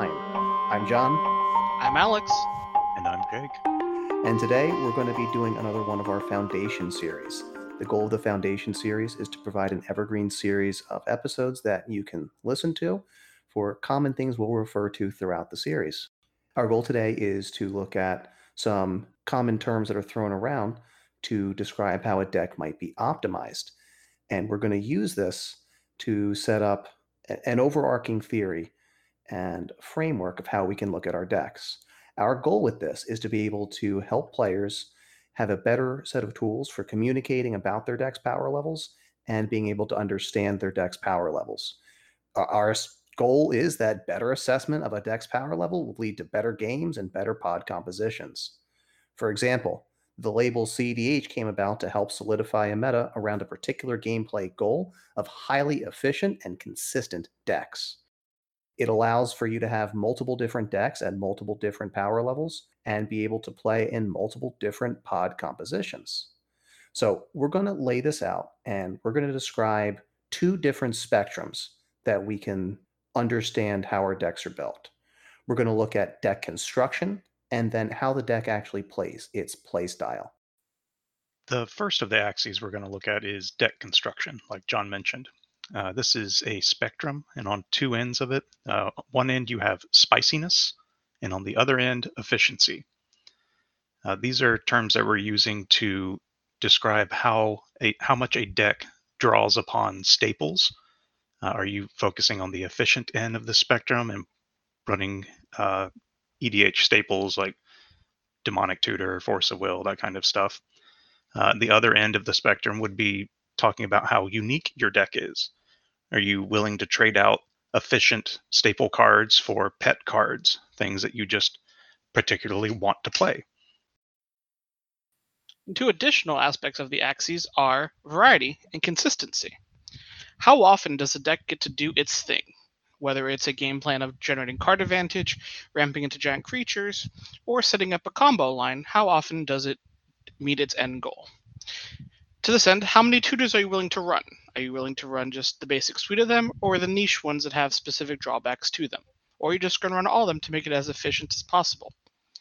Mind. I'm John, I'm Alex. And I'm Jake. and today we're going to be doing another one of our Foundation series. The goal of the Foundation series is to provide an evergreen series of episodes that you can listen to for common things we'll refer to throughout the series. Our goal today is to look at some common terms that are thrown around to describe how a deck might be optimized. And we're going to use this to set up an overarching theory and framework of how we can look at our decks. Our goal with this is to be able to help players have a better set of tools for communicating about their deck's power levels and being able to understand their deck's power levels. Our goal is that better assessment of a deck's power level will lead to better games and better pod compositions. For example, the label CDH came about to help solidify a meta around a particular gameplay goal of highly efficient and consistent decks. It allows for you to have multiple different decks at multiple different power levels and be able to play in multiple different pod compositions. So, we're going to lay this out and we're going to describe two different spectrums that we can understand how our decks are built. We're going to look at deck construction and then how the deck actually plays, its play style. The first of the axes we're going to look at is deck construction, like John mentioned. This is a spectrum, and on two ends of it, one end you have spiciness, and on the other end, efficiency. These are terms that we're using to describe how much a deck draws upon staples. Are you focusing on the efficient end of the spectrum and running EDH staples like Demonic Tutor, Force of Will, that kind of stuff? The other end of the spectrum would be talking about how unique your deck is. Are you willing to trade out efficient staple cards for pet cards, things that you just particularly want to play? Two additional aspects of the axes are variety and consistency. How often does a deck get to do its thing? Whether it's a game plan of generating card advantage, ramping into giant creatures, or setting up a combo line, how often does it meet its end goal? To this end, how many tutors are you willing to run? Are you willing to run just the basic suite of them, or the niche ones that have specific drawbacks to them? Or are you just going to run all of them to make it as efficient as possible?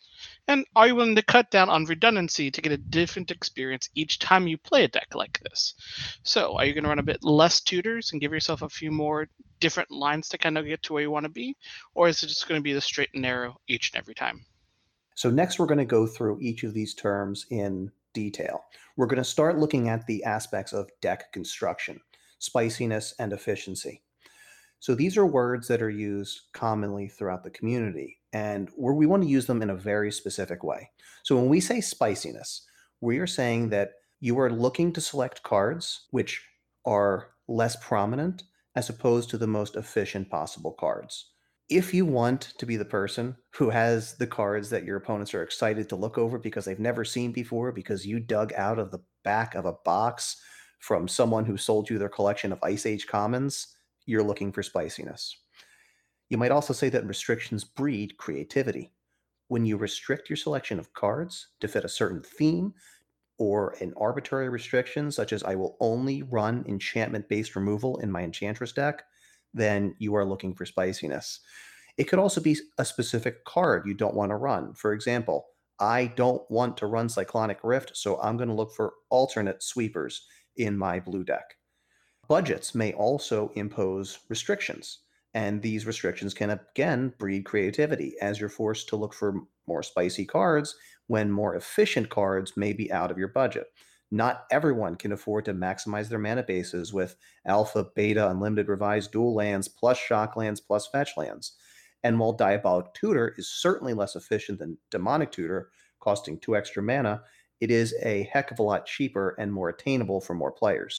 And are you willing to cut down on redundancy to get a different experience each time you play a deck like this? So, are you going to run a bit less tutors and give yourself a few more different lines to kind of get to where you want to be? Or is it just going to be the straight and narrow each and every time? So, next, we're going to go through each of these terms in detail. We're going to start looking at the aspects of deck construction, spiciness, and efficiency. So these are words that are used commonly throughout the community, and we want to use them in a very specific way. So when we say spiciness, we are saying that you are looking to select cards which are less prominent as opposed to the most efficient possible cards. If you want to be the person who has the cards that your opponents are excited to look over because they've never seen before, because you dug out of the back of a box from someone who sold you their collection of Ice Age commons, you're looking for spiciness. You might also say that restrictions breed creativity. When you restrict your selection of cards to fit a certain theme or an arbitrary restriction, such as I will only run enchantment based removal in my Enchantress deck, then you are looking for spiciness. It could also be a specific card you don't want to run. For example, I don't want to run Cyclonic Rift, so I'm going to look for alternate sweepers in my blue deck. Budgets may also impose restrictions, and these restrictions can again breed creativity as you're forced to look for more spicy cards when more efficient cards may be out of your budget. Not everyone can afford to maximize their mana bases with alpha, beta, unlimited revised dual lands, plus shock lands, plus fetch lands. And while Diabolic Tutor is certainly less efficient than Demonic Tutor, costing 2 extra mana, it is a heck of a lot cheaper and more attainable for more players.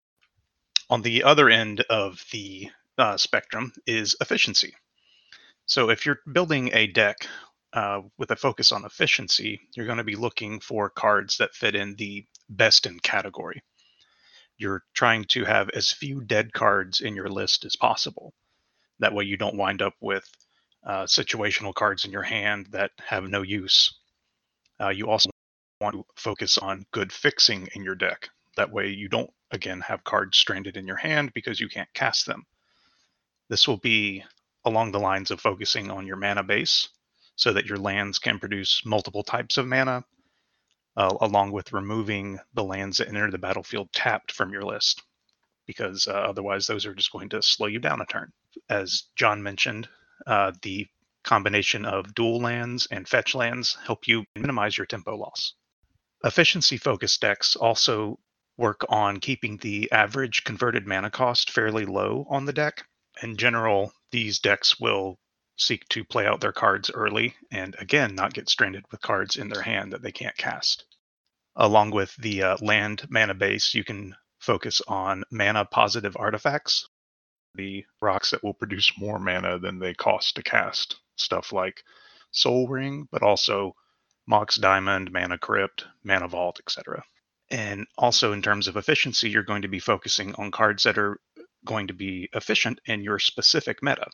On the other end of the spectrum is efficiency. So if you're building a deck with a focus on efficiency, you're going to be looking for cards that fit in the best in category. You're trying to have as few dead cards in your list as possible. That way you don't wind up with situational cards in your hand that have no use. You also want to focus on good fixing in your deck. That way you don't, again, have cards stranded in your hand because you can't cast them. This will be along the lines of focusing on your mana base so that your lands can produce multiple types of mana, along with removing the lands that enter the battlefield tapped from your list, because otherwise those are just going to slow you down a turn. As John mentioned, the combination of dual lands and fetch lands help you minimize your tempo loss. Efficiency focused decks also work on keeping the average converted mana cost fairly low on the deck. In general, these decks will seek to play out their cards early and, again, not get stranded with cards in their hand that they can't cast. Along with the land mana base, you can focus on mana positive artifacts, the rocks that will produce more mana than they cost to cast. Stuff like Soul Ring, but also Mox Diamond, Mana Crypt, Mana Vault, etc. And also, in terms of efficiency, you're going to be focusing on cards that are going to be efficient in your specific meta.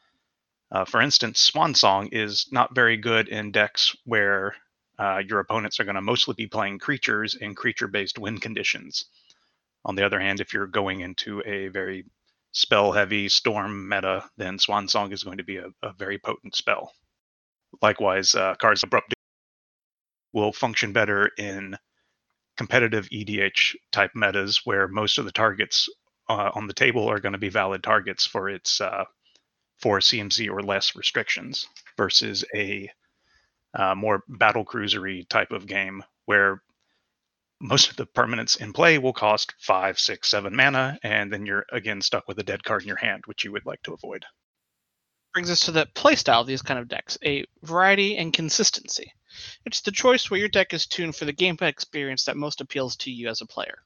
For instance, Swan Song is not very good in decks where your opponents are going to mostly be playing creatures in creature-based win conditions. On the other hand, if you're going into a very spell-heavy storm meta, then Swan Song is going to be a very potent spell. Likewise, cards like Abrupt will function better in competitive EDH type metas where most of the targets on the table are going to be valid targets for its 4 CMC or less restrictions, versus a more battle cruisery type of game where most of the permanents in play will cost 5, 6, 7 mana, and then you're again stuck with a dead card in your hand, which you would like to avoid. Brings us to the playstyle of these kind of decks, a variety and consistency. It's the choice where your deck is tuned for the gameplay experience that most appeals to you as a player.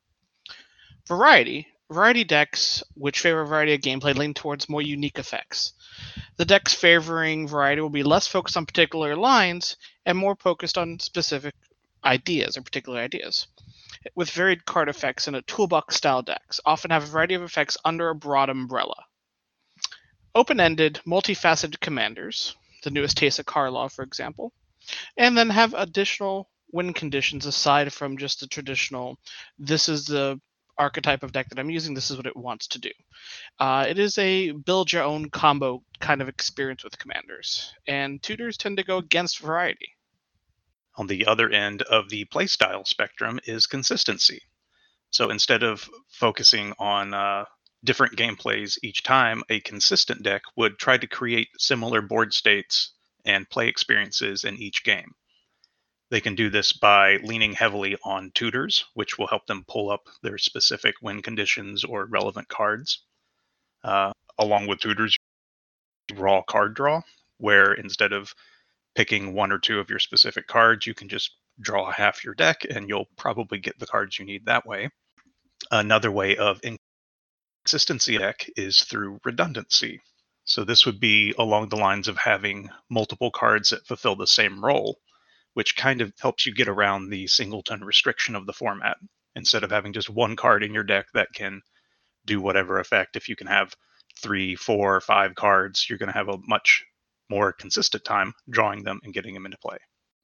Variety decks which favor variety of gameplay lean towards more unique effects. The decks favoring variety will be less focused on particular lines and more focused on specific ideas or particular ideas. With varied card effects in a toolbox style decks, often have a variety of effects under a broad umbrella. Open-ended, multifaceted commanders, the newest Teysa Karlov, for example, and then have additional win conditions aside from just the traditional, this is the archetype of deck that I'm using, this is what it wants to do. It is a build your own combo kind of experience with commanders, and tutors tend to go against variety. On the other end of the playstyle spectrum is consistency. So instead of focusing on different gameplays each time, a consistent deck would try to create similar board states and play experiences in each game. They can do this by leaning heavily on tutors, which will help them pull up their specific win conditions or relevant cards. Along with tutors, raw card draw, where instead of picking one or two of your specific cards, you can just draw half your deck and you'll probably get the cards you need that way. Another way of consistency deck is through redundancy. So this would be along the lines of having multiple cards that fulfill the same role, which kind of helps you get around the singleton restriction of the format. Instead of having just one card in your deck that can do whatever effect, if you can have 3, 4, 5 cards, you're going to have a much more consistent time drawing them and getting them into play.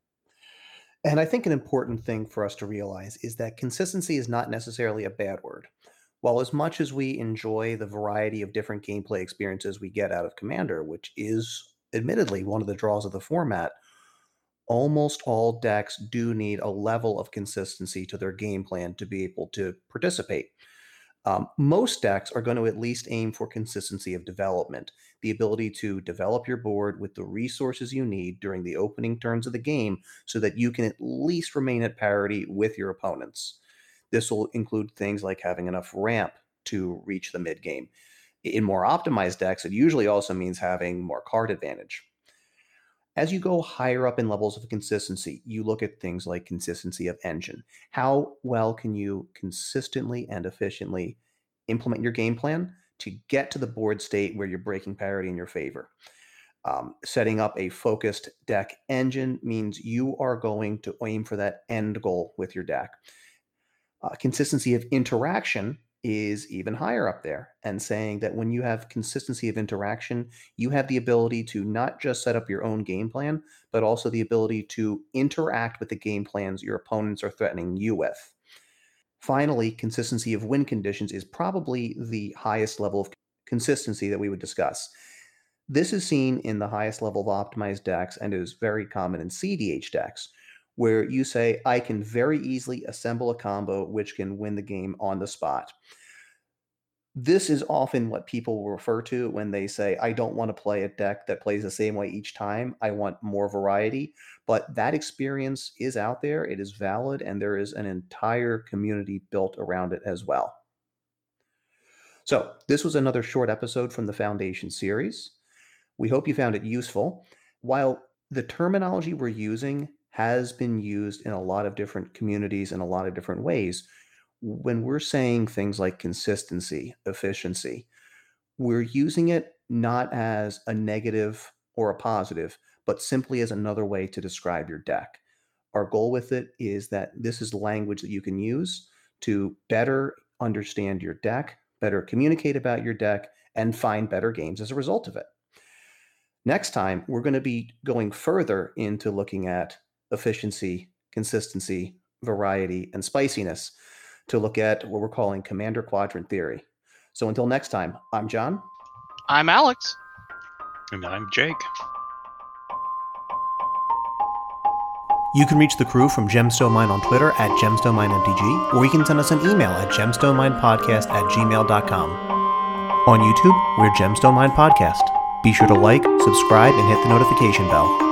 And I think an important thing for us to realize is that consistency is not necessarily a bad word. While as much as we enjoy the variety of different gameplay experiences we get out of Commander, which is admittedly one of the draws of the format, almost all decks do need a level of consistency to their game plan to be able to participate. Most decks are going to at least aim for consistency of development, the ability to develop your board with the resources you need during the opening turns of the game so that you can at least remain at parity with your opponents. This will include things like having enough ramp to reach the mid game. In more optimized decks, it usually also means having more card advantage. As you go higher up in levels of consistency, you look at things like consistency of engine. How well can you consistently and efficiently implement your game plan to get to the board state where you're breaking parity in your favor? Setting up a focused deck engine means you are going to aim for that end goal with your deck. Consistency of interaction is even higher up there, and saying that when you have consistency of interaction, you have the ability to not just set up your own game plan, but also the ability to interact with the game plans your opponents are threatening you with. Finally, consistency of win conditions is probably the highest level of consistency that we would discuss. This is seen in the highest level of optimized decks and is very common in CDH decks, where you say, I can very easily assemble a combo which can win the game on the spot. This is often what people will refer to when they say, I don't want to play a deck that plays the same way each time. I want more variety. But that experience is out there, it is valid, and there is an entire community built around it as well. So, this was another short episode from the Foundation series. We hope you found it useful. While the terminology we're using has been used in a lot of different communities in a lot of different ways, when we're saying things like consistency, efficiency, we're using it not as a negative or a positive, but simply as another way to describe your deck. Our goal with it is that this is language that you can use to better understand your deck, better communicate about your deck, and find better games as a result of it. Next time, we're going to be going further into looking at efficiency, consistency, variety, and spiciness to look at what we're calling Commander Quadrant theory. So until next time, I'm John. I'm Alex. And I'm Jake. You can reach the crew from Gemstone Mine on Twitter at GemstoneMineMTG, or you can send us an email at gemstoneminepodcast@gmail.com. On YouTube, we're Gemstone Mine Podcast. Be sure to like, subscribe, and hit the notification bell.